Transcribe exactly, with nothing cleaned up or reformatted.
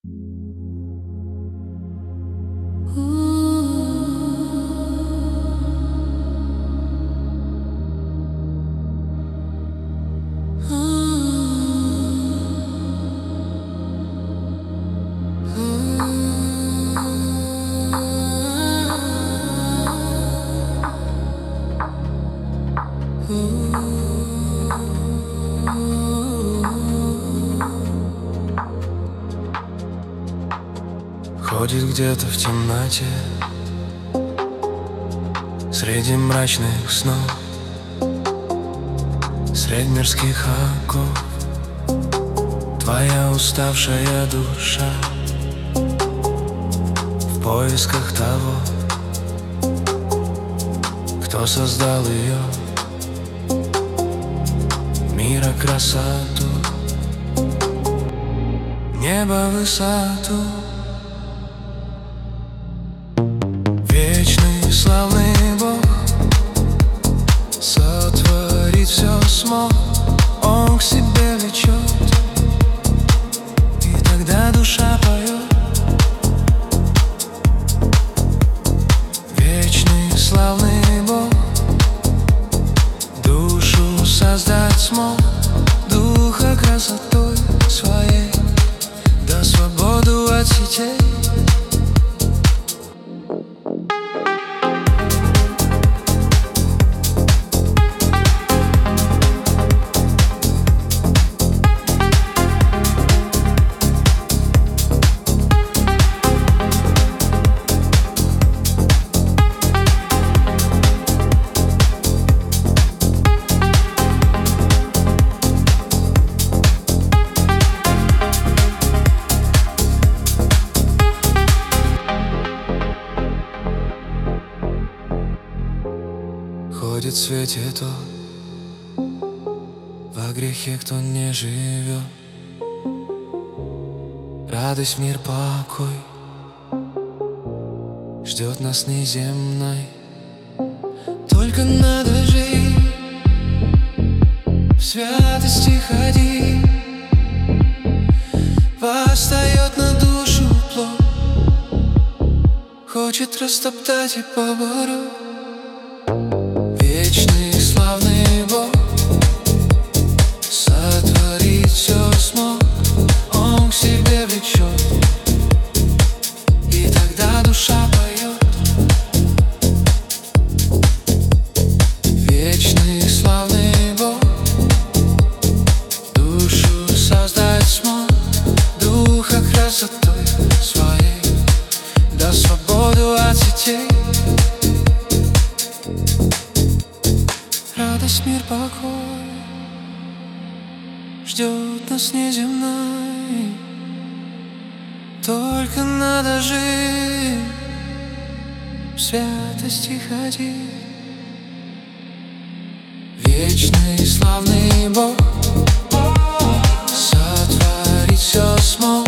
Ходит где-то в темноте среди мрачных снов, средь мирских оков. Твоя уставшая душа в поисках того, кто создал ее, мира красоту, небо высоту. Вечный славный Бог сотворить все смог, Он к себе влечет, и тогда душа поет. Вечный славный Бог душу создать смог, духа красотой своей, да свободу от сетей. Ходит в свете тот, во грехе кто не живет. Радость, мир, покой ждет нас неземной. Только надо жить, в святости ходить, восстает на душу плоть, хочет растоптать и побороть. Вечный славный Бог сотворить все смог, Он к себе влечет, и тогда душа поет. Вечный славный Бог душу создать смог, духа красотой своей, да свободу от сетей. Радость, мир, покой ждет нас неземной. Только надо жить, в святости ходить. Вечный славный Бог сотворить все смог,